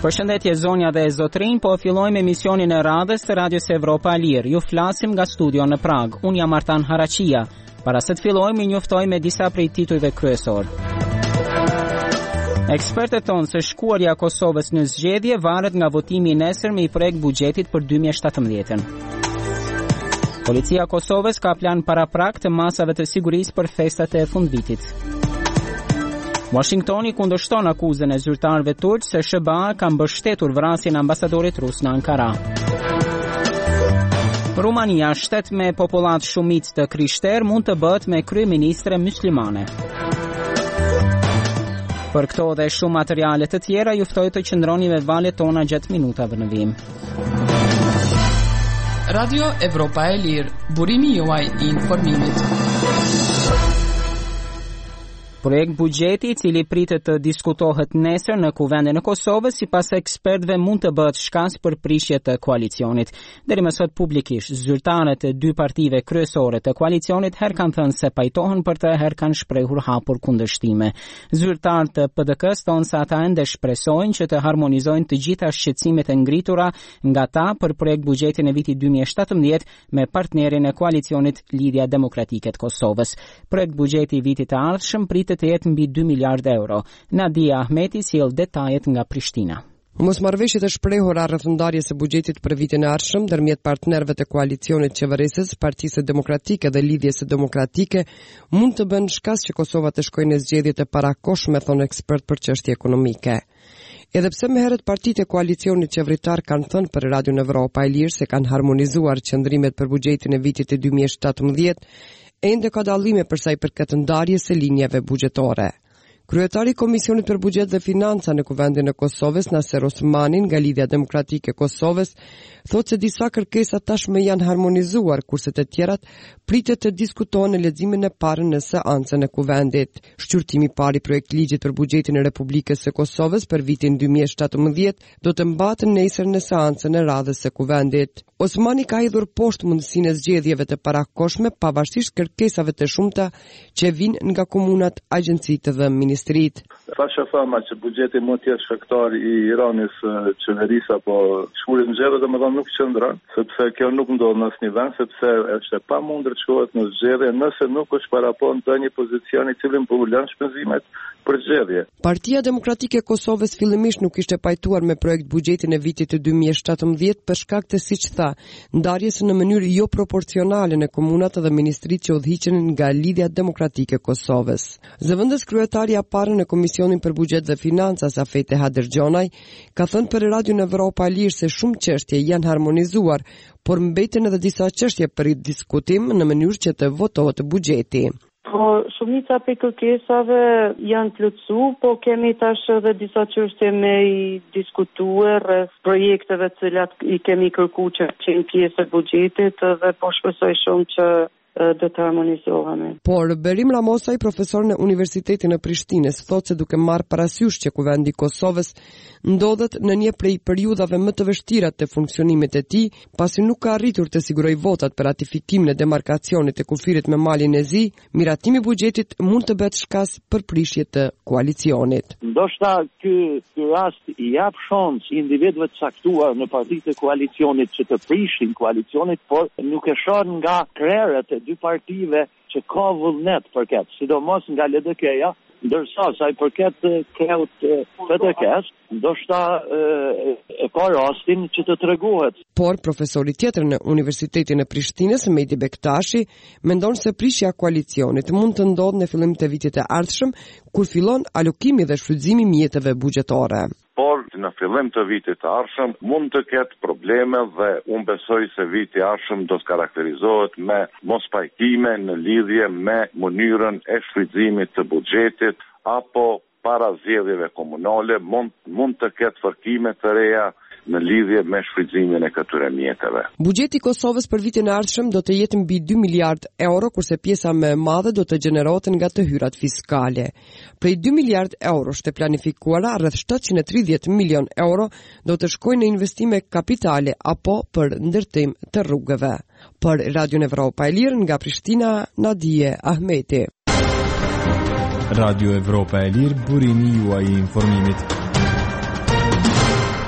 Përshëndetje zonja dhe zotrin, po fillojmë emisionin e radhës të Radios Evropa e Lirë. Ju flasim nga studio në Prag. Unë jam Artan Haraqia. Para se të fillojmë, i njoftoj me disa prej titujve kryesor. Ekspertët thonë se shkuarja e Kosovës në zgjedhje varet nga votimi i nesërm i projekt buxhetit për 2017. Policia e Kosovës ka plan paraprak të masave të sigurisë për festat e fundvitit. Washingtoni kundërshton akuzën e zyrtarëve turq se SBA ka mbështetur vrasjen e ambasadorit rus në Ankara. Rumania, shtet me popullat shumicë të krishterë, mund të bëhet me kryeministre myslimane. Për këto dhe shumë materiale të tjera, ju ftoj të qëndroni me valët tona gjatë minutave në vim. Radio Evropa e Lirë, burimi juaj i informimit. Projekt buxheti i cili pritet të diskutohet nesër në Kuvendin e Kosovës, sipas ekspertëve mund të bëhet shkak për prishje të koalicionit. Deri më sot publikisht zyrtarët e dy partive kryesore të koalicionit herë kanë thënë se pajtohen për të, herë kanë shprehur hapur kundërshtime. Zyrtarët të PDK-s thonë se ata ende shpresojnë që të harmonizojnë të gjitha shqetësimet e ngritura nga ta për projekt buxhetin e vitit 2017 me partnerin e koalicionit Lidhja Demokratike të Kosovës. Projekt buxheti i vitit të ardhshëm pritet të jetë mbi 2 miliard euro. Nadia Ahmeti sjell detajet nga Prishtina. Mosmarrëveshjet e shprehura rreth ndarjes së buxhetit për vitin e ardhshëm ndërmjet partnerëve të koalicionit qeverisës, Partisë Demokratike dhe Lidhjes Demokratike mund të bënë shkas që Kosova të shkojë në zgjedhjet e parakohshme, thonë ekspert për çështje ekonomike. Edhe pse më herët partitë e koalicionit qeveritar kanë thënë për Radio Evropa e Lirë se kanë harmonizuar qëndrimet për buxhetin e vitit të 2017, ende ka dallime për sa i përket ndarjes së linjave buxhetore. Kryetari i Komisionit për Buxhet dhe Financa në Kuvendin e Kosovës, Naser Osmani nga Lidhja Demokratike e Kosovës, thotë se disa kërkesa tashmë janë harmonizuar, kurse të tjerat pritet të diskutohen në leximin e parë në seancën e Kuvendit. Shqyrtimi i parë i projekt ligjit për buxhetin e Republikës së Kosovës për vitin 2017 do të mbahet nesër në seancën e radhës së Kuvendit. Osmani ka hedhur poshtë mundësinë e zgjedhjeve të parakohshme pavarësisht kërkesave të shumta që vijnë nga komunat, agjencitë dhe ministrit. Fasha fama që buxheti mund të jetë shkaktar i ranis qeverisë apo shkurit në zgjedhje, domethënë nuk qëndron, sepse kjo nuk ndodh në asnjë vend, sepse është e pamundur të shkohet në zgjedhje nëse nuk është parapon ndonjë pozicion i cili po ulën shpenzimet për zgjedhje. Partia Demokratike e Kosovës fillimisht nuk ishte pajtuar me projekt buxhetin e vitit të 2017 për shkak të, siç tha, ndarjes në mënyrë jo proporcionale në komunat dhe ministritë që udhëhiqen nga Lidhja Demokratike e Kosovës. Zëvendës kryetari i parë në Komisionin për Buxhet dhe Financa, Safete Hadergjonaj, ka thënë për Radio Evropa e Lirë se shumë çështje janë harmonizuar, por mbeten edhe disa çështje për diskutim në mënyrë që të votohet buxheti. Po, shumica për kërkesave janë plotësu, po kemi tash edhe disa çështje me i diskutuar rreth projekteve të cilat i kemi kërkuar që qenë pjesë e buxhetit dhe po shpresoj shumë që do të harmonizohemi. Por Berim Ramosaj, profesor në Universitetin e Prishtinës, thotë se duke marrë parasysh që Kuvendi i Kosovës ndodhet në një prej periudhave më të vështira të funksionimit e tij, pasi nuk ka arritur të sigurojë votat për ratifikimin e demarkacionit të kufirit me malin e Zi, miratimi i buxhetit mund të bëhet shkas për prishje të koalicionit. Ndoshta ky rast i jap shans individëve të caktuar në partitë e koalicionit që të prishin koalicionit, por nuk e shoh nga krerët e dy partive që ka vullnet përket, sidomos nga LDK-ja, ndërsa sa i përket kreut PDK-s, ndoshta e ka rastin që të tregohet. Por profesori tjetër në Universitetin e Prishtinës, Mehdi Bektashi, mendon se prishja e koalicionit mund të ndodhë në fillim të vitit të ardhshëm, kur fillon alokimi dhe shfrytëzimi i mjeteve buxhetore. Por në fillim të vitit të ardhshëm mund të ketë probleme dhe unë besoj se viti i ardhshëm do të karakterizohet me mospajtime në lidhje me mënyrën e shfrytëzimit të buxhetit apo para zgjedhjeve komunale mund të ketë fërkime të reja në lidhje me shfrytëzimin e këtyre mjeteve. Buxheti i Kosovës për vitin e ardhshëm do të jetë mbi 2 miliard euro, kurse pjesa më e madhe do të gjenerohet nga të hyrat fiskale. Prej 2 miliard euro të planifikuara, rreth 730 milion euro do të shkojnë në investime kapitale apo për ndërtim të rrugëve. Për Radio Evropa e Lirë nga Prishtina, Nadije Ahmeti. Radio Evropa e Lirë, burimi juaj i informimit.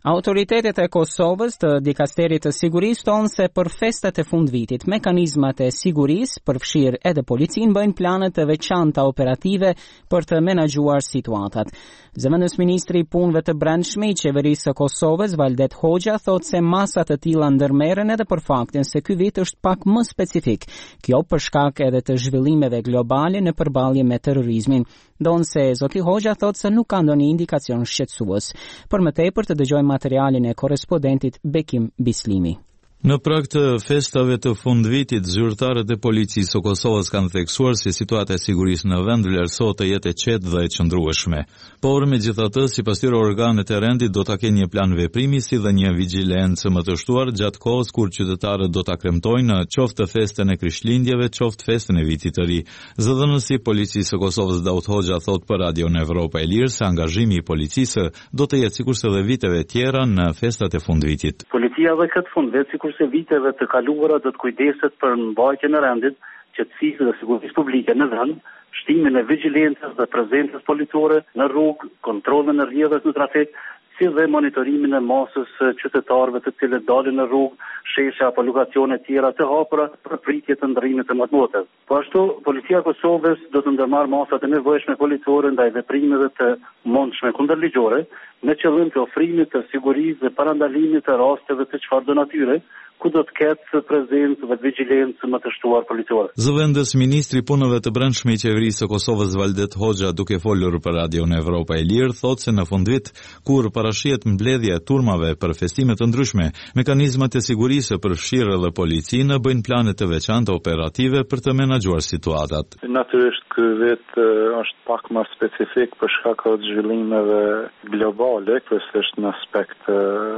Autoritetet e Kosovës të dikasterit të sigurisë tonë se për festat e fundvitit, mekanizmat e sigurisë, përfshirë edhe policinë, bëjnë planet të veçanta operative për të menaxhuar situatat. Zëvendës ministri i punëve të brendshme i qeverisë së Kosovës, Valdet Hoxha, thotë se masat të tilla ndërmerren edhe për faktin se ky vit është pak më specifik. Kjo për shkak edhe të zhvillimeve globale në përballje me terrorizmin. Ndonse zoti Hoxha thotë se nuk ka ndonjë indikacion shqetësues. Për më tepër të dëgjojmë materialin e korrespondentit Bekim Bislimi. Në prag të festave të fundvitit, zyrtarët e policisë së Kosovës kanë theksuar se situata e sigurisë në vend vlerësohet të jetë e qetë dhe e qëndrueshme. Por megjithatë, sipas tyre organet e rendit do ta kenë një plan veprimi si dhe një vigjilencë më të shtuar gjatë kohës kur qytetarët do ta kremtojnë qoftë festën e Krishtlindjeve, qoftë festën e Vitit të Ri. Zëdhënësi i policisë së Kosovës Daud Hoxha thot për Radio Evropa e Lirë se angazhimi i policisë do të jetë sikurse dhe viteve tjera në festat e fundvitit. Policia dhe këtë fundvit se viteve të kaluara do të kujdeset për mbajtjen e rendit, qetësisë dhe sigurisë publike në vend, shtimin e vigjilencës dhe prezencës policore në rrugë, kontrollin e rrjedhës në trafik, si dhe monitorimin e masës qytetarëve të cilët dalin në rrugë, shesha apo lokacione tjera të hapura për pritje të ndërrimit të matmotes. Po ashtu, policia e Kosovës do të ndërmarrë masat e nevojshme policore ndaj veprimeve të mundshme kundërligjore, në qëllim të ofrimit të sigurisë dhe parandalimit të rasteve të çfarëdo natyre, ku do të ketë prezencë dhe vigjilencë më të shtuar policore. Zëvendës ministri i punëve të brendshme i qeverisë së Kosovës Valdet Hoxha, duke folur për Radio Evropa e Lirë, thotë se në fundvit, kur parashihet mbledhja e turmave për festime të ndryshme, mekanizmat e sigurisë përfshirë edhe policinë bëjnë plane të veçanta operative për të menaxhuar situatat. Natyrisht ky vit është pak më specifik për shkak të zhvillimeve globale, kryesisht në aspekt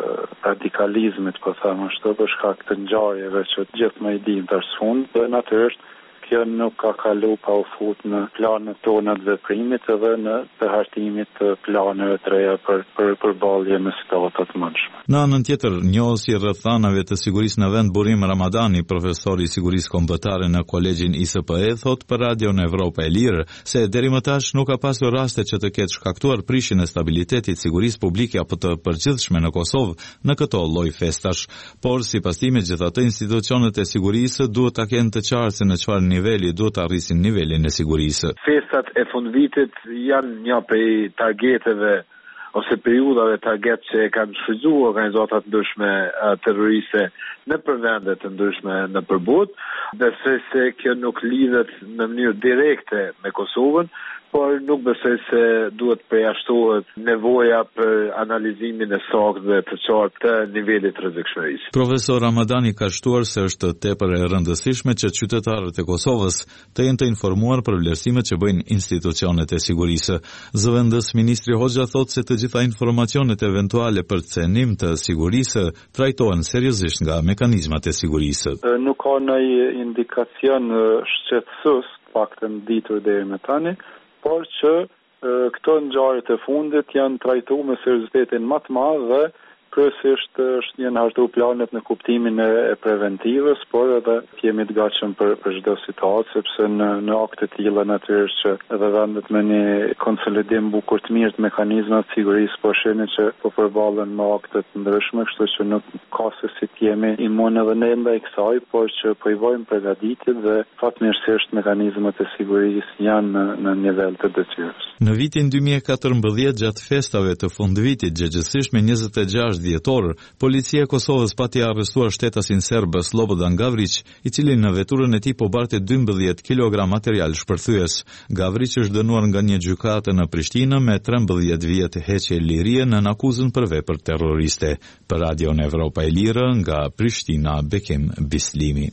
radikalizmit, po them ashtu, për shkak të ngjarjeve që gjithë më i dinë tash fund, dhe natyrisht kjo nuk ka kalu pa u fut në planet tona të veprimit edhe në të hartimit të planeve të reja për përballje me situatat të mundshme. Në anën tjetër, njohësi rreth thanave të sigurisë në vend Burim Ramadani, profesor i sigurisë kombëtare në Kolegjin ISPE, thot për Radio Evropa e Lirë se deri më tash nuk ka pasur raste që të ketë shkaktuar prishjen e stabilitetit sigurisë publike apo të përgjithshme në Kosovë në këto lloj festash, por sipas tij megjithatë institucionet e sigurisë duhet ta kenë të qartë se në çfarë niveli duhet të arrisin nivelin e sigurisë. Festat e fundvitit janë një prej targeteve ose periudhave target që kanë shfrytzuar organizata të ndryshme terroriste në vende të ndryshme në përbot, besoj se kjo nuk lidhet në mënyrë direkte me Kosovën, por nuk besoj se duhet përjashtohet nevoja për analizimin e saktë dhe të qartë të nivelit të rrezikshmërisë. Profesor Ramadani ka shtuar se është tepër e rëndësishme që qytetarët e Kosovës të jenë të informuar për vlerësimet që bëjnë institucionet e sigurisë. Zëvendës ministri Hoxha thotë se të gjitha informacionet eventuale për cenim të sigurisë trajtohen seriozisht nga mekanizmat e sigurisë. Nuk ka ndonjë indikacion shqetësues, paktën ditur deri më tani, por që këto ngjarje të fundit janë trajtuar me seriozitetin më të madh dhe kryesisht është një hartu planet në kuptimin e preventivës, por edhe jemi të gatshëm për çdo situatë, sepse në akte të tilla natyrisht që edhe vendet me një konsolidim bukur të mirë të mekanizmave të sigurisë po shihni që po përballen me akte të ndryshme, kështu që nuk ka se si të jemi imun edhe ne ndaj kësaj, por që po i vojmë përgatitje dhe fatmirësisht mekanizmat e sigurisë janë në nivel të detyrës. Në vitin 2014 gjatë festave të fundvitit, gjëgjësisht me 26 dhjetor, policia e Kosovës pati arrestuar shtetasin serb Slobodan Gavrić, i cili në veturën e tij po barte 12 kg material shpërthyes. Gavrić është dënuar nga një gjykate në Prishtinë me 13 vjet heqje lirie në akuzën për vepër terroriste. Për Radio Evropa e Lirë nga Prishtina, Bekim Bislimi.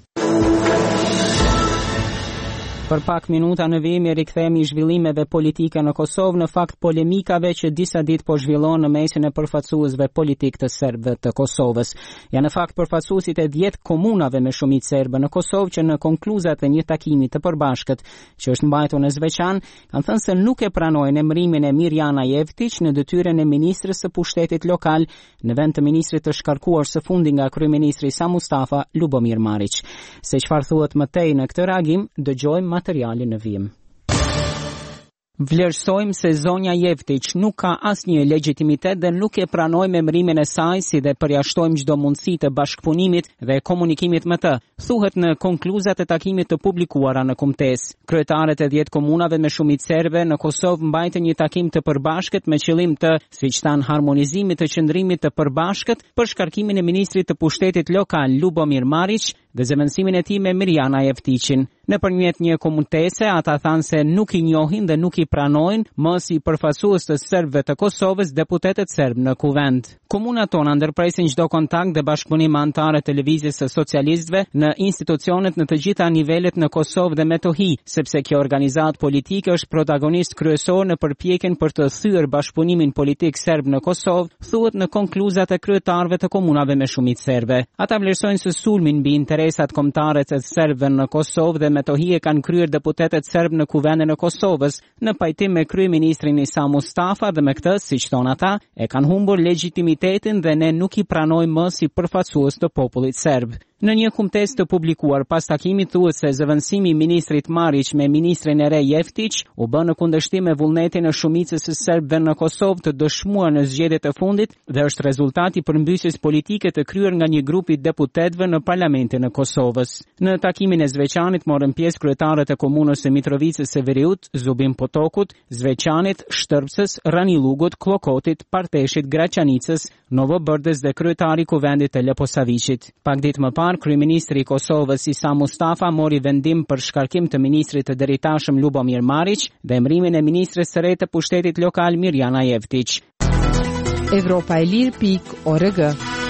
Për pak minuta në vim rikthehemi zhvillimeve politike në Kosovë, në fakt polemikave që disa ditë po zhvillon në mesin e përfaqësuesve politik të serbëve të Kosovës. Janë në fakt përfaqësuesit e 10 komunave me shumicë serbe në Kosovë që në konkluzat e një takimi të përbashkët që është mbajtur në Zveçan, kanë thënë se nuk e pranojnë emërimin e Mirjana Jevtić në detyrën e ministrës së pushtetit lokal në vend të ministrit të shkarkuar së fundi nga kryeministri Sa Mustafa, Lubomir Marić. Se çfarë thuhet më tej në këtë reagim, dëgjojmë materialin në vijim. Vlerësojmë se zonja Jeftić nuk ka asnjë legjitimitet dhe nuk e pranojmë emrimin e saj si dhe përjashtojmë çdo mundësi të bashkëpunimit dhe komunikimit me të, thuhet në konkluzat e takimit të publikuara në kumtesë. Kryetarët e 10 komunave me shumicë serbe në Kosovë mbajtën një takim të përbashkët me qëllim të, siç thanë, harmonizimit të qëndrimit të përbashkët për shkarkimin e ministrit të pushtetit lokal Lubomir Marić dhe zëvendësimin e tij me Mirjana Jeftićin. Nëpërmjet një komuntese, ata thanë se nuk i njohin dhe nuk i pranojnë më si përfaqësues të serbëve të Kosovës deputetët serb në kuvend. Komunat tona ndërpresin çdo kontakt dhe bashkëpunim me anëtarët e Lëvizjes së Socialistëve në institucionet në të gjitha nivelet në Kosovë dhe Metohi, sepse kjo organizatë politike është protagonist kryesor në përpjekjen për të thyer bashkëpunimin politik serb në Kosovë, thuhet në konkluzat e kryetarëve të komunave me shumicë serbe. Ata vlerësojnë se sulmin mbi interesat kombëtare të serbëve në Kosovë dhe Metohi e kanë kryer deputetët serb në kuvendin e Kosovës, në pajtim me kryeministrin Isa Mustafa dhe me këtë, siç thon ata, e kanë humbur legitimitetin dhe ne nuk i pranojmë më si përfaqësues të popullit serb. Në një kumtesë të publikuar pas takimit thuhet se zëvendësimi i ministrit Marić me ministrin e re Jeftić u bë në kundërshtim me vullnetin e shumicës së serbëve në Kosovë të dëshmuar në zgjedhjet e fundit dhe është rezultati i përmbysjes politike të kryer nga një grup i deputetëve në parlamentin e Kosovës. Në takimin e Zveçanit morën pjesë kryetarët e komunës së Mitrovicës së Veriut, Zubin Potokut, Zveçanit, Shtërpsës, Ranilugut, Klokotit, Parteshit, Graçanicës, Novobërdës dhe kryetari i kuvendit të Leposaviçit. Pak ditë më parë, kryeministri i Kosovës Isa Mustafa mori vendim për shkarkim të ministrit të deritashëm Lubomir Marić dhe emrimin e ministres së re të pushtetit lokal Mirjana Jeftić. Evropailir.org.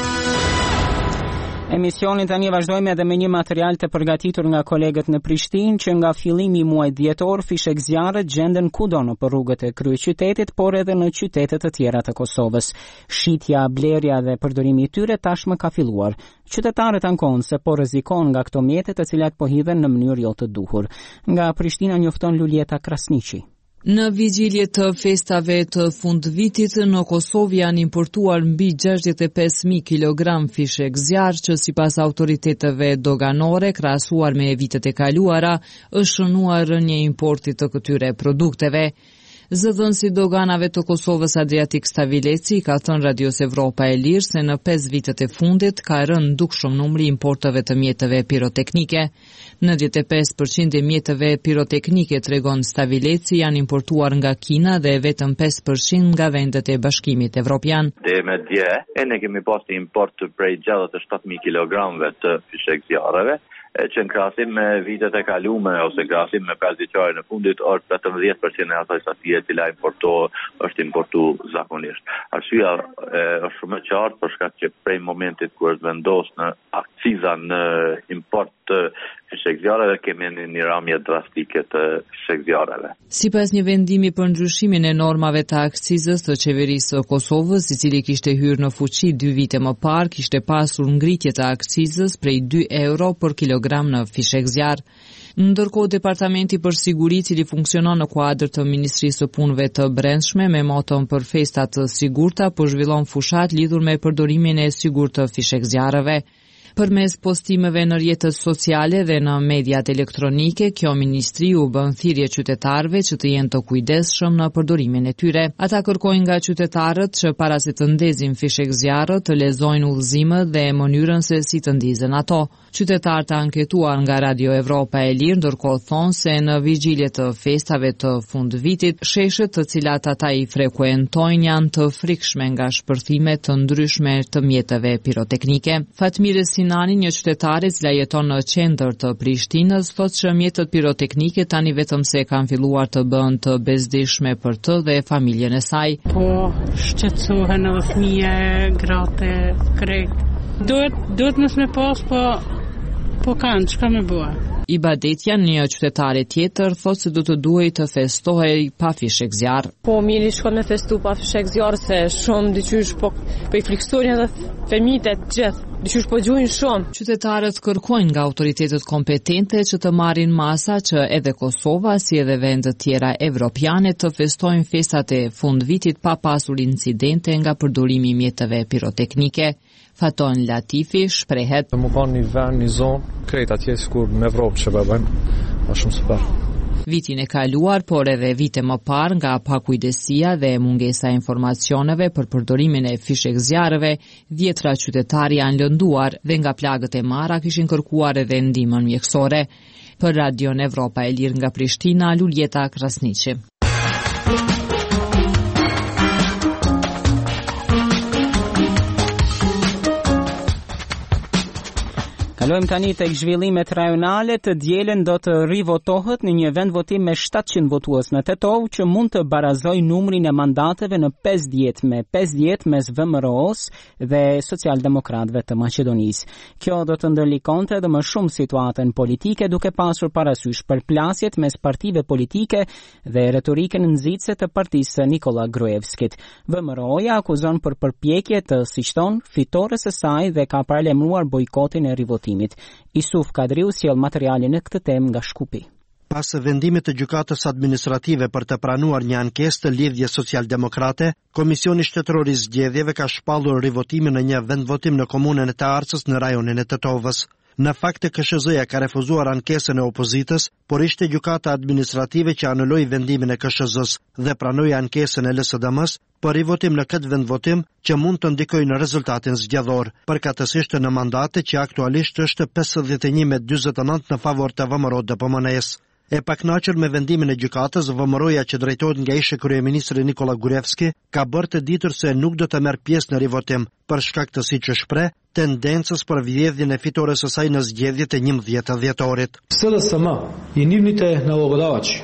Emisionin tani vazhdojmë edhe me një material të përgatitur nga kolegët në Prishtinë që nga fillimi i muajit dhjetor fishek zjarret gjenden kudo në rrugët e kryeqytetit, por edhe në qytete të tjera të Kosovës. Shitja, blerja dhe përdorimi i tyre tashmë ka filluar. Qytetarët ankohen se po rrezikon nga këto mjete të cilat po hidhen në mënyrë jo të duhur. Nga Prishtina njofton Lulieta Krasniqi. Në vigjilje të festave të fundvitit në Kosovë janë importuar mbi 65.000 kg fishek zjarr që sipas autoriteteve doganore krahasuar me vitet e kaluara është shënuar rënje importi të këtyre produkteve. Zëdhënësi doganave të Kosovës Adriatik Stavileci ka thënë Radios Evropa e Lirë se në 5 vitet e fundit ka rënë dukshëm numri importeve të mjeteve piroteknike. 95% e mjeteve piroteknike, tregon Stavileci, janë importuar nga Kina dhe vetëm 5% nga vendet e Bashkimit Evropian. Dhe me dje, ne kemi pas një import prej 67.000 kg të fishek zjarreve, që në krahasim me vitet e kalume ose krahasim me 5 vjeçarin e fundit është 18% e asaj sasie e cila është importu zakonisht. Arsyeja është shumë e qartë për shkak që prej momentit kur është vendosur në akciza në import të fishek zjarreve kemi një ramje drastike të fishek zjarreve. Sipas një vendimi për ndryshimin e normave të akcizës të qeverisë së Kosovës, i cili kishte hyrë në fuqi 2 vite më parë, kishte pasur ngritje të akcizës prej 2 euro për kilogram në fishek zjarr. Ndërkohë Departamenti për Siguri, i cili funksionon në kuadër të Ministrisë së Punëve të Brendshme me moton për festa të sigurta, po zhvillon fushat lidhur me përdorimin e sigurt të fishek zjarreve. Përmes postimeve në rrjetet sociale dhe në mediat elektronike, kjo ministri u bën thirrje qytetarëve që të jenë të kujdesshëm në përdorimin e tyre. Ata kërkojnë nga qytetarët që para se të ndezin fishek zjarre të lexojnë udhëzimet dhe mënyrën se si të ndizen ato. Qytetarët anketuar nga Radio Evropa e Lirë ndërkohë thonë se në vigjilje të festave të fundvitit, sheshet të cilat ata i frekuentojnë janë të frikshme nga shpërthime të ndryshme të mjeteve piroteknike. Fatmire Sinani, një qytetare që jeton në qendër të Prishtinës, thotë që mjetet piroteknike tani vetëm se kanë filluar të bëhen të bezdishme për të dhe familjen e saj. Po shqetësohen edhe fëmijë, gratë, krejt. Duhet mos me pas, po kanë, çka më bëj. Ibadetja, një qytetare tjetër, thotë se do të duhej të festohej pa fishek zjarr. Po mirë shkon me festu pa fishek zjarr se shumë dyqysh po i friksonin edhe fëmijët gjithë. Dyqysh po gjujnë shumë. Qytetarët kërkojnë nga autoritetet kompetente që të marrin masa që edhe Kosova si edhe vendet tjera evropiane të festojnë festat e fundvitit pa pasur incidente nga përdorimi i mjeteve piroteknike. Faton Latifi shprehet të më kanë një vend, një zonë, krejt atje sikur në Evropë që bëjnë, është shumë super. Vitin e kaluar, por edhe vite më parë nga pakujdesia dhe mungesa e informacioneve për përdorimin e fishek zjarreve, 10 qytetarë janë lënduar dhe nga plagët e marra kishin kërkuar edhe ndihmën mjekësore. Për Radion Evropa e Lirë nga Prishtina, Luljeta Krasniqi. Kalojmë tani tek zhvillimet rajonale. Të dielën do të rivotohet në një vendvotim me 700 votues në Tetov që mund të barazojë numrin e mandateve në 50 mes VMRO-s dhe Socialdemokratëve të Maqedonisë. Kjo do të ndërlikonte edhe më shumë situatën politike, duke pasur parasysh përplasjet mes partive politike dhe retorikën nxitse të partisë Nikola Gruevskit. VMRO-ja akuzon për përpjekje të, siç thon, fitores së saj dhe ka paralajmëruar bojkotin e rivotimit. Isuf Kadriu sjell materialin në këtë temë nga Shkupi. Pas vendimit të gjykatës administrative për të pranuar një ankesë të lidhje socialdemokrate, Komisioni Shtetëror i Zgjedhjeve ka shpallur rivotimin në një vendvotim në komunën e Të Arcës në rajonin e Tetovës. Në fakt, KSZ-ja ka refuzuar ankesën e opozitës, por ishte gjykata administrative që anuloi vendimin e KSZ-s dhe pranoi ankesën e LSDM-s për rivotim në këtë vendvotim që mund të ndikojë në rezultatin zgjedhor, përkatësisht në mandate që aktualisht është 51-49 në favor të VMRO-DPMN-s. E pakënaqur me vendimin e gjykatës, VMRO-ja që drejtohet nga ish kryeministri Nikola Gruevski ka bërë të ditur se nuk do të merr pjesë në rivotim për shkak të, siç e shpreh, tendencës për vjedhjen e fitores së saj në zgjedhjet e 11 dhjetorit. SDSM i nivните налогодавачи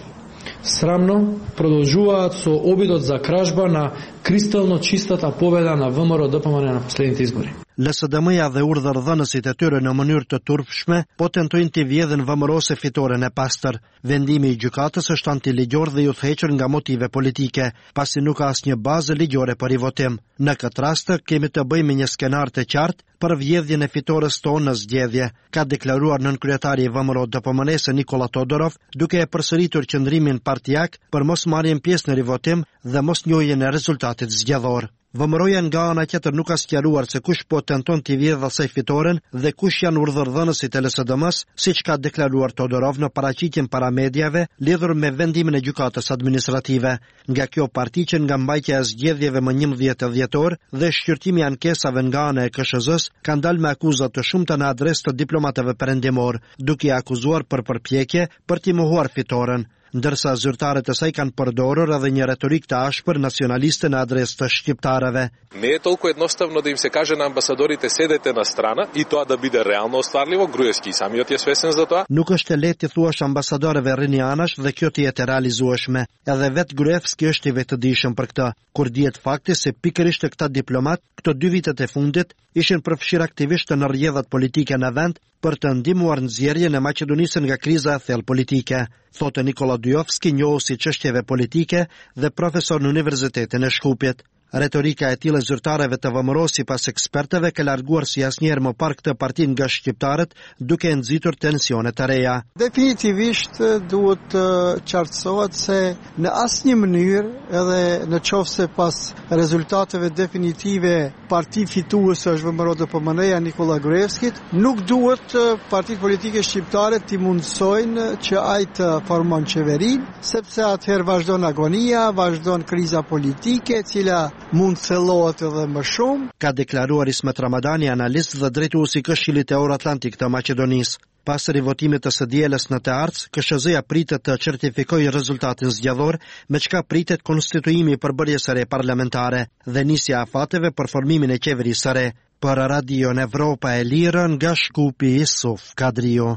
срамно продолжуваат со обидот за кражба на кристално чистата победа на ВМРО-ДПМН на последните избори. LSDM-ja dhe urdhërdhënësit e tyre në mënyrë të turpshme po tentojnë të vjedhin VMRO-se fitoren e pastër. Vendimi i gjykatës është antiligjor dhe i udhëhequr nga motive politike, pasi nuk ka asnjë bazë ligjore për rivotim. Në këtë rast kemi të bëjmë me një skenar të qartë për vjedhjen e fitores tonë në zgjedhje, ka deklaruar nënkryetari i VMRO-DPMN-s Nikola Todorov, duke e përsëritur qëndrimin partijak për mos marrjen pjesë në rivotim dhe mos njohjen e rezultatit zgjedhor. VMRO-ja nga ana tjetër nuk ka sqaruar se kush po tenton të vjedhë asaj fitoren dhe kush janë urdhërdhënësit e LSDM-s, siç ka deklaruar Todorov në paraqitjen para mediave lidhur me vendimin e gjykatës administrative. Nga kjo parti që nga mbajtja e zgjedhjeve më 11 dhjetor dhe shqyrtimi i ankesave nga ana e KSZ-s kanë dalë me akuza të shumta në adresë të diplomatëve perëndimor, duke akuzuar për përpjekje për t'i mohuar fitoren, ndërsa zyrtarët e saj kanë përdorur edhe një retorik të ashpër nacionaliste në adresë të shqiptarëve. Не е толкова едноставно да им се каже на амбасадорите седете на страна и тоа да биде реално остварливо, Груевски самиот е свесен за тоа. Nuk është e lehtë të thuash ambasadorëve rini anash dhe kjo të jetë e realizueshme. Edhe vet Gruevski është i vetëdijshëm për këtë, kur dihet fakti se pikërisht këta diplomat këto 2 vitet e fundit ishin përfshirë aktivisht në rrjedhat politike në vend për të ndihmuar nxjerrjen e Maqedonisë nga kriza e thellë politike, thotë Nikola Dujovski, njohues i çështjeve politike dhe profesor në Universitetin e Shkupit. Retorika e tillë e zyrtarëve të VMRO-s sipas ekspertëve ka larguar si asnjëherë më parë këtë parti nga shqiptarët, duke nxitur tensione të reja. Definitivisht duhet të qartësohet se në asnjë mënyrë, edhe në qoftë se pas rezultateve definitive parti fituese është VMRO-DPMN-ja Nikola Gruevskit, nuk duhet partitë politike shqiptare t'i mundsojnë që ai të formon qeverinë, sepse atëherë vazhdon agonia, vazhdon kriza politike, e cila mund thellohet edhe më shumë. Ka deklaruar Ismet Ramadani, analist dhe drejtuesi i Këshillit Euroatlantik të Maqedonisë. Pas rivotimit të së dielës në Të Arcë, KSZ-ja pritet të certifikojë rezultatin zgjedhor, me çka pritet konstituimi i përbërjes së re parlamentare dhe nisja e afateve për formimin e qeverisë së re. Për Radio Evropa e Lirë nga Shkupi, Isuf Kadriu.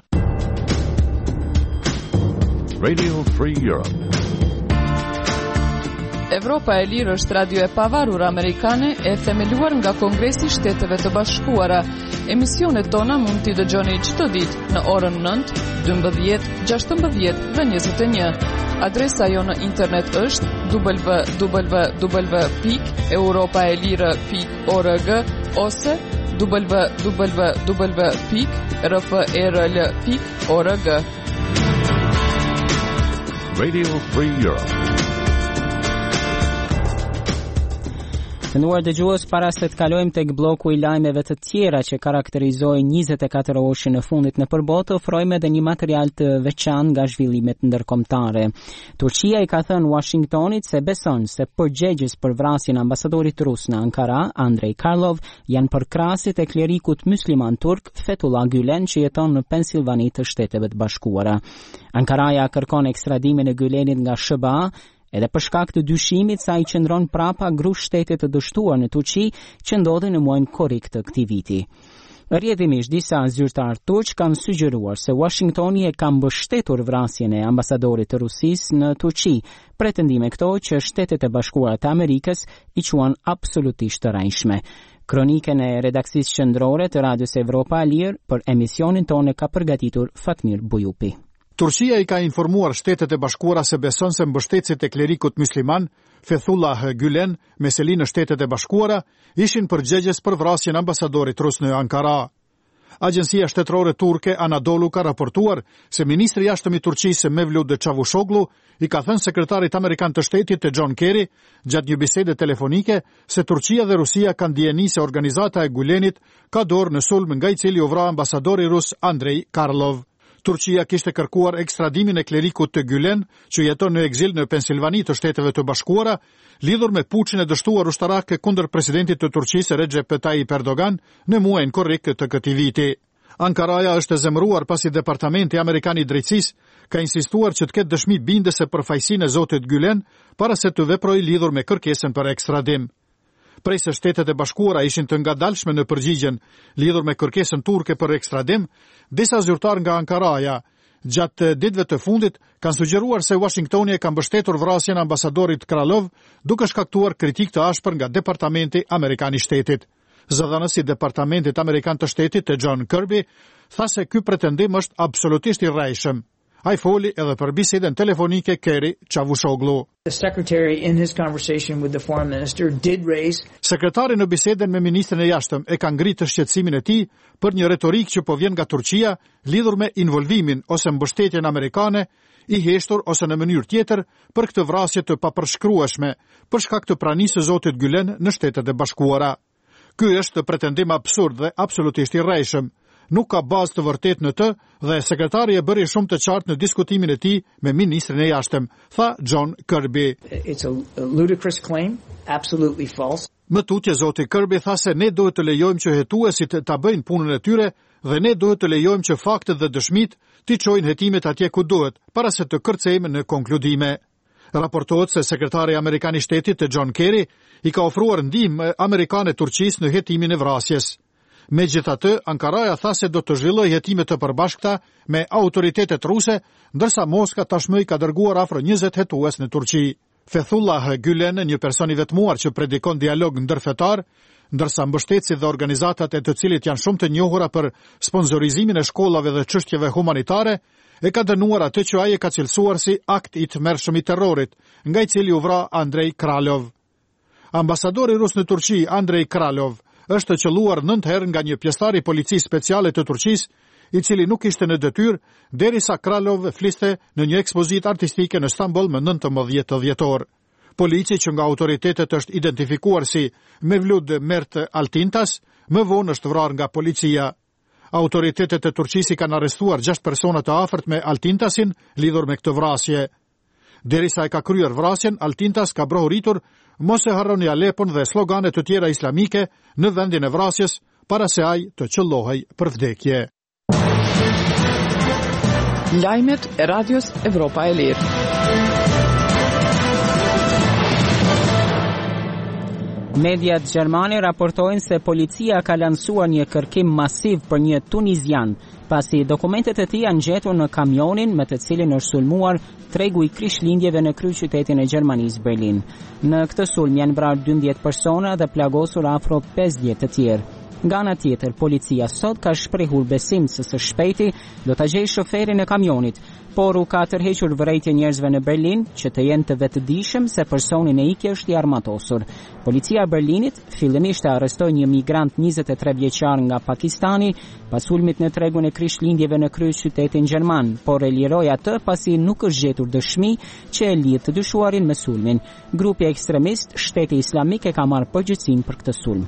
Radio Free Europe. Evropa e Lirë është radio e pavarur amerikane e themeluar nga Kongresi i Shteteve të Bashkuara. Emisionet tona mund t'i dëgjoni çdo ditë në orën 9, 12, 16 dhe 21. Adresa jo në internet është www.europaelire.org ose www.rfrl.org. Radio Free Europe. Të nderuar dëgjues, para se të kalojmë tek bloku I lajmeve të tjera që karakterizoi 24 orëshin e fundit në përbotë, ofrojmë edhe një material të veçantë nga zhvillimet ndërkombëtare. Turqia I ka thënë Washingtonit se beson se përgjegjës për vrasjen e ambasadorit rus në Ankara, Andrei Karlov, janë përkrasit e klerikut musliman turk Fethullah Gülen që jeton në Pensilvani të Shteteve të Bashkuara. Ankaraja kërkon ekstradimin e Gülenit nga SBA, edhe për shkak të dyshimit se ai qëndron prapa grush shtetit të dështuar në Turqi që ndodhi në muajin korrik të këtij viti. Rrjedhimisht disa zyrtar turq kanë sugjeruar se Washingtoni e ka mbështetur vrasjen e ambasadorit të Rusisë në Turqi, pretendime këto që Shtetet e Bashkuara të Amerikës I quan absolutisht të rrejshme. Kronikën e redaksisë qendrore të Radios Evropa e Lirë për emisionin tonë ka përgatitur Fatmir Bujupi. Turqia I ka informuar Shtetet e Bashkuara se beson se mbështetësit e klerikut musliman Fethullah Gülen me seli në Shtetet e Bashkuara ishin përgjegjës për vrasjen e ambasadorit rus në Ankara. Agjencia shtetërore turke Anadolu ka raportuar se ministri I jashtëm I Turqisë Mevlut Çavuşoglu I ka thënë sekretarit amerikan të shtetit John Kerry gjatë një bisede telefonike se Turqia dhe Rusia kanë dijeni se organizata e Gülenit ka dorë në sulm nga I cili u vra ambasadori rus Andrei Karlov. Turqia kishte kërkuar ekstradimin e klerikut të Gülen, që jeton në ekzil në Pensilvani të Shteteve të Bashkuara, lidhur me puçin e dështuar ushtarak kundër presidentit të Turqisë Recep Tayyip Erdogan në muajin korrik të këtij viti. Ankaraja është zemëruar pasi Departamenti Amerikan I Drejtësisë ka insistuar që të ketë dëshmi bindëse për fajsinë e zotit Gülen para se të veprojë lidhur me kërkesën për ekstradim. Prej se Shtetet e Bashkuara ishin të ngadalshme në përgjigjen lidhur me kërkesën turke për ekstradim, disa zyrtar nga Ankaraja gjatë ditëve të fundit kanë sugjeruar se Washingtoni e ka mbështetur vrasjen e ambasadorit Kralov, duke shkaktuar kritik të ashpër nga Departamenti Amerikan I Shtetit. Zëdhënësi Departamentit Amerikan të Shtetit John Kirby tha se ky pretendim është absolutisht I rrejshëm. Ai foli edhe për bisedën telefonike Kerry Çavuşoglu. Sekretari në bisedën me ministrin e jashtëm e ka ngritur shqetësimin e tij për një retorikë që po vjen nga Turqia lidhur me involvimin ose mbështetjen amerikane I heshtur ose në mënyrë tjetër për këtë vrasje të papërshkrueshme për shkak të pranisë së zotit Gülen në Shtetet e Bashkuara. Ky është pretendim absurd dhe absolutisht I rrejshëm. Nuk ka bazë të vërtet në të dhe sekretari e bëri shumë të qartë në diskutimin e tij me ministrin e jashtëm, tha John Kirby. It's a ludicrous claim, absolutely false. Më tutje zoti Kirby tha se ne duhet të lejojmë që hetuesit ta bëjnë punën e tyre dhe ne duhet të lejojmë që faktet dhe dëshmit t'i çojnë hetimet atje ku duhet, para se të kërcejmë në konkludime. Raportohet se sekretari amerikan I Shtetit John Kerry I ka ofruar ndihmë amerikane Turqisë në hetimin e vrasjes. Megjithatë, Ankaraja tha se do të zhvillojë hetime të përbashkëta me autoritetet ruse, ndërsa Moska tashmë I ka dërguar afro 20 hetues në Turqi. Fethullah Gülen, një person I vetmuar që predikon dialog ndërfetar, ndërsa mbështetësit dhe organizatat e të cilit janë shumë të njohura për sponsorizimin e shkollave dhe çështjeve humanitare, e ka dënuar atë që ai e ka cilësuar si akt I tmerrshëm I terrorit, nga I cili u vra Andrei Kralov. Ambasadori rus në Turqi, Andrei Kralov, është qelluar 9 herë nga një pjesëtar I policisë speciale të Turqisë, I cili nuk ishte në detyrë, derisa Kralov fliste në një ekspozitë artistike në Stamboll më 19 dhjetor. Polici që nga autoritetet është identifikuar si Mevlut Mert Altintas, më vonë është vrarë nga policia. Autoritetet e Turqisë kanë arrestuar 6 persona të afërt me Altintasin lidhur me këtë vrasje. Derisa e ka kryer vrasjen, Altintas ka brohuritur mos e harroni Alepon dhe slogane të tjera islamike në vendin e vrasjes para se ai të qellohej për vdekje. Lajmet e Radios Evropa e Lirë. Mediat gjermane raportojnë se policia ka lansuar një kërkim masiv për një tunizian, pasi dokumentet e tij janë gjetur në kamionin me të cilin është sulmuar tregu I krishtlindjeve në kryeqytetin e Gjermanisë Berlin. Në këtë sulm janë vrarë 12 persona dhe plagosur afro 50 të tjerë. Nga ana tjetër, policia sot ka shprehur besim se së shpejti do ta gjejë shoferin e kamionit, por u ka tërhequr vërejtje njerëzve në Berlin që të jenë të vetëdijshëm se personi në ikje është i armatosur. Policia e Berlinit fillimisht e arrestoi një migrant 23 vjeçar nga Pakistani pas sulmit në tregun e Krishtlindjeve në kryeqytetin gjerman, por e liroi atë pasi nuk është gjetur dëshmi që e lidh të dyshuarin me sulmin. Grupi ekstremist Shteti Islamik e ka marrë përgjegjësinë për këtë sulm.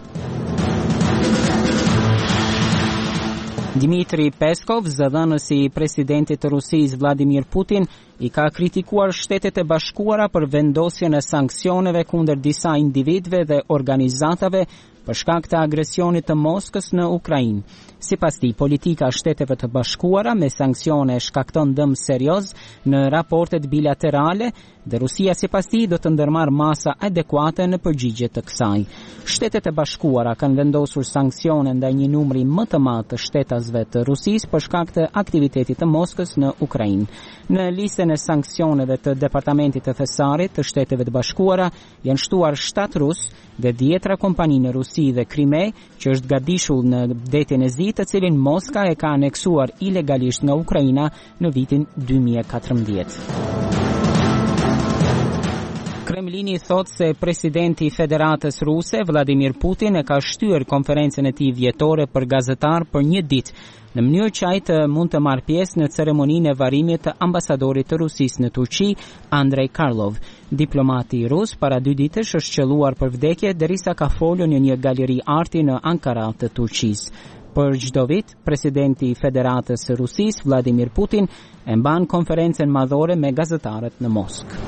Dmitri Peskov, zëdhënësi i presidentit të Rusisë Vladimir Putin, i ka kritikuar Shtetet e Bashkuara për vendosjen e sanksioneve kundër disa individëve dhe organizatave për shkak të agresionit të Moskës në Ukrainë. Sipas tij, politika e Shteteve të Bashkuara me sanksione shkakton dëm serioz në raportet bilaterale dhe Rusia sipas tij do të ndërmarrë masa adekuate në përgjigje të kësaj. Shtetet e Bashkuara kanë vendosur sanksione ndaj një numri më të madh të shtetasve të Rusisë për shkak të aktivitetit të Moskës në Ukrainë. Në listën e sanksioneve të Departamentit të Thesarit të Shteteve të Bashkuara janë shtuar 7 rus dhe 10 kompani në Rusi dhe Krime, që është gadishur në detin e Zi, të cilin Moska e ka aneksuar ilegalisht nga Ukraina në vitin 2014. Kremlini thot se presidenti i Federatës Ruse, Vladimir Putin, e ka shtyr konferencën e tij vjetore për gazetar për një ditë, në mënyrë që ai të mund të marrë pjesë në ceremoninë e varrimit të ambasadorit të Rusisë në Turqi, Andrei Karlov. Diplomati rus para 2 ditësh është qelluar për vdekje derisa ka folur në një galeri arti në Ankara të Turqisë. Për çdo vit, presidenti i Federatës së Rusisë, Vladimir Putin, e mban konferencën madhore me gazetarët në Moskë.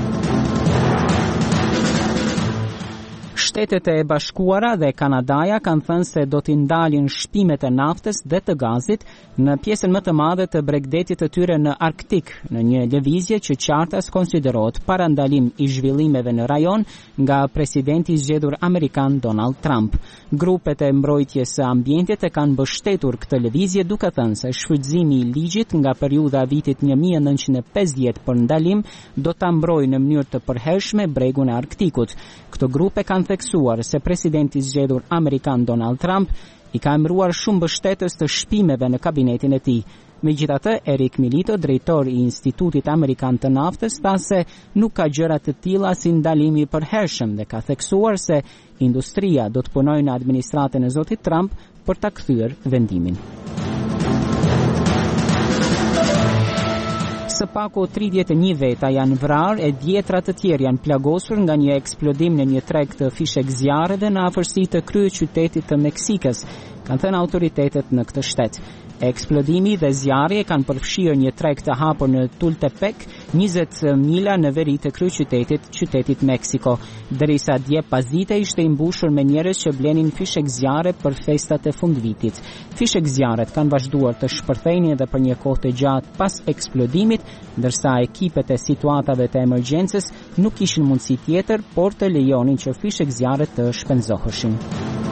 Shtetet e Bashkuara dhe Kanadaja kanë thënë se do t'i ndalin shpimet e naftës dhe të gazit në pjesën më të madhe të bregdetit të tyre në Arktik, në një lëvizje që qartas konsiderohet parandalim i zhvillimeve në rajon nga presidenti i zgjedhur amerikan Donald Trump. Grupet e mbrojtjes së ambientit e kanë mbështetur këtë lëvizje duke thënë se shfrytëzimi i ligjit nga periudha e vitit 1950 për ndalim do ta mbrojë në mënyrë të përhershme bregun e Arktikut. Këto grupe kanë theksuar se presidenti i zgjedhur amerikan Donald Trump i ka emëruar shumë mbështetës të shpimeve në kabinetin e tij. Megjithatë, Eric Milito, drejtori i Institutit Amerikan të Naftës, tha se nuk ka gjëra të tilla si ndalimi i përhershëm dhe ka theksuar se industria do të punojë në administratën e zotit Trump për ta kthyer vendimin. Së paku 31 veta janë vrarë e dhjetra të tjerë janë plagosur nga një eksplodim në një treg të fishek zjarreve në afërsi të kryeqytetit të Meksikës, kanë thënë autoritetet në këtë shtet. Eksplodimi dhe zjarri kanë përfshirë një treg të hapur në Tultepec, 20 mila në veri të qytetit Meksiko, derisa dje pasdite ishte i mbushur me njerëz që blenin fishek zjarre për festat e fundvitit. Fishek zjarret kanë vazhduar të shpërthejnë edhe për një kohë të gjatë pas eksplodimit, ndërsa ekipet e situatave të emergjencës nuk kishin mundësi tjetër, por të lejonin që fishek zjarret të shpenzoheshin.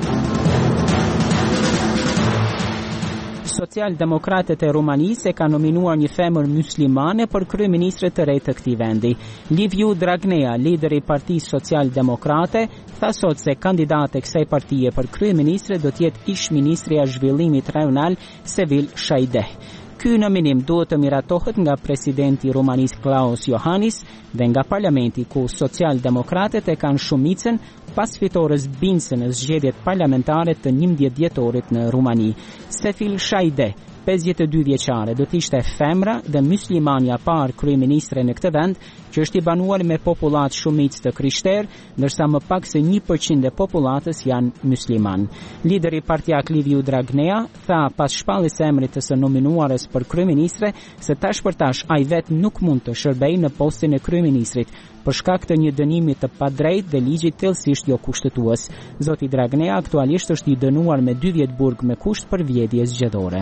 Social-demokratët e Rumanisë e ka nominuar një femër muslimane për kryeministre të re të këtij vendi. Liviu Dragnea, lideri i Partisë Social-Demokrate, tha sot se kandidate e kësaj partie për kryeministre do të jetë ish-ministri i zhvillimit rajonal Sevil Shaideh. Ky nominim duhet të miratohet nga presidenti i Rumanisë Klaus Iohannis dhe nga parlamenti ku social-demokratët e kanë shumicën pas fitores bindëse në zgjedhjet parlamentare të 11 dhjetorit në Rumani. Sevil Shaideh, 52 vjeçare, do të ishte femra dhe muslimania parë kryeministre në këtë vend, që është i banuar me popullat shumicë të krishterë, ndërsa më pak se 1% e popullatës janë musliman. Lideri partijak Liviu Dragnea tha pas shpalljes së emrit të së nominuares për kryeministre se tash për tash ai vet nuk mund të shërbejë në postin e kryeministrit për shkak të një dënimi të padrejtë dhe ligjit thellësisht jo kushtetues. Zoti Dragnea aktualisht është i dënuar me 2 vjet burg me kusht për vjedhje zgjedhore.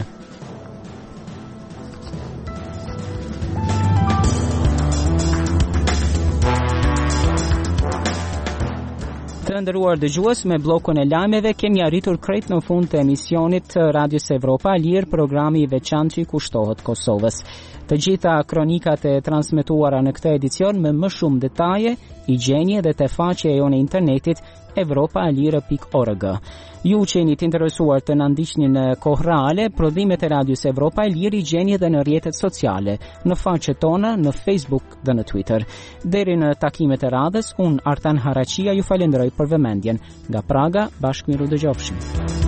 Të nderuar dëgjues, me bllokun e lajmeve kemi arritur krejt në fund të emisionit të Radios Evropa Lir, programi i veçantë që kushtohet Kosovës. Të gjitha kronikat e transmetuara në këtë edicion me më shumë detaje, i gjeni edhe te faqja e jonë e internetit evropaalira.org. Ju që jeni të interesuar të na ndiqni në kohë reale prodhimet e Radios Evropa e Lirë gjeni edhe në rrjetet sociale, në faqet tona në Facebook dhe në Twitter. Deri në takimet e radhës, unë Artan Haraqia ju falenderoj për vëmendjen. Nga Praga, bashkë miru dëgjofshim.